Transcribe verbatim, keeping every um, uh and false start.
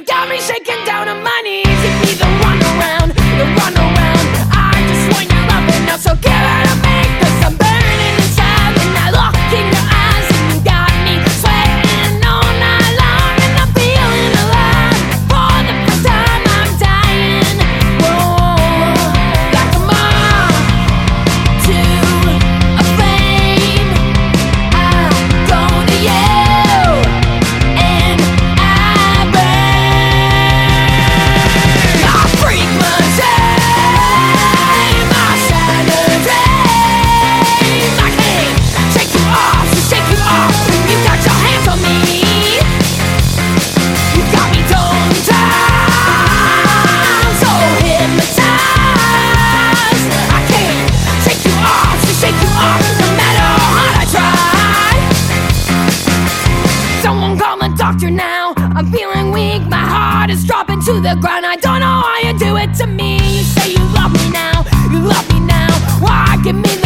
You got me shaking down on my knees. Give me the runaround, the runaround. I just want your loving now, so give it to me, 'cause I'm burning inside when I look in your eyes. And you got me sweating all night long, and I'm feeling alive. For the first time I'm dying. Whoa, like a moth to a flame. I go to you and I burn. I freak my shame, my shattered dreams. I can't shake you off, so shake you off when you got your hands on me. You got me tongue-tied, so hypnotized. I can't shake you off, so shake you off, no matter how hard I try. Someone call the doctor now. I'm feeling weak, my heart is dropping to the ground. I don't know why you do it to me. You say you love me now, you love me now. Why give me